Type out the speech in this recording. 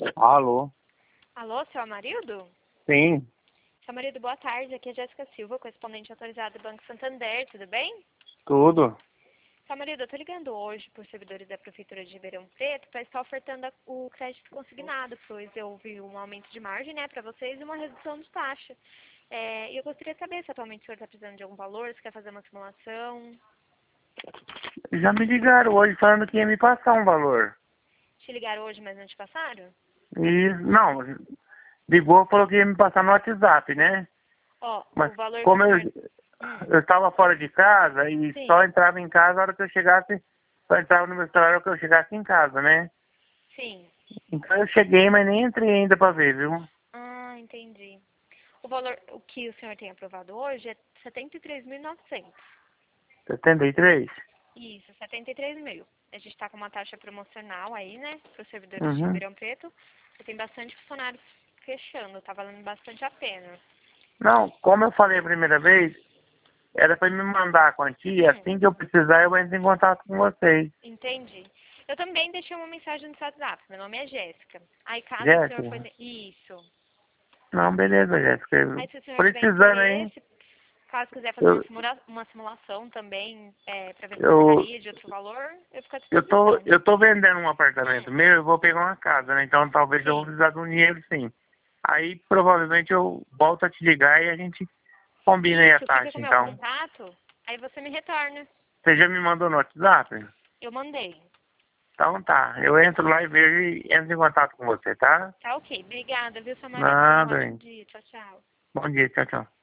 Alô? Alô, seu Amarildo? Sim, Seu Amarildo, boa tarde. Aqui é Jéssica Silva, correspondente autorizado do Banco Santander, tudo bem? tudo. Seu Amarildo, eu tô ligando hoje por servidores da Prefeitura de Ribeirão Preto para estar ofertando o crédito consignado, pois houve um aumento de margem, né, para vocês e uma redução de taxa. E eu gostaria de saber se atualmente o senhor está precisando de algum valor, se quer fazer uma simulação. Já me ligaram hoje falando que ia me passar um valor. Te ligaram hoje, mas não te passaram? E, não, ligou e falou que ia me passar no WhatsApp, né? Ó, Mas o valor que o como senhor... Hum, eu estava fora de casa e sim, só entrava em casa a hora que eu chegasse, só entrava no meu celular a hora que eu chegasse em casa, né? sim. Então eu cheguei, mas nem entrei ainda pra ver, viu? Ah, entendi. O valor, o que o senhor tem aprovado hoje é 73.900. 73. Isso, 73 mil. A gente está com uma taxa promocional aí, né, para os servidores de Uhum. Ribeirão Preto. E tem bastante funcionários fechando, tá valendo bastante a pena. Não, como eu falei a primeira vez, era para me mandar a quantia, Hum, assim que eu precisar eu entro em contato com vocês. entendi. Eu também deixei uma mensagem no seu WhatsApp. Meu nome é Jéssica. Aí, caso o senhor for... Jéssica? Isso. Não, beleza, Jéssica. Aí, se o senhor tiver Precisando aí, interesse, caso quiser fazer eu, uma simulação também, para ver se eu, trocaria de outro valor, eu fico à eu disposição. tô vendendo um apartamento Hum, meu, eu vou pegar uma casa, né? Então talvez eu vou sim. precisar de um dinheiro sim. Aí provavelmente eu volto a te ligar e a gente combina aí a Isso, fica com taxa, o meu então. contato, aí você me retorna. Você já me mandou no WhatsApp? Eu mandei. Então tá, eu entro lá e vejo e entro em contato com você, tá? Tá ok. Obrigada, viu, seu marido? Tenha um Nada, ótimo hein? dia. Tchau, tchau. Bom dia, tchau, tchau.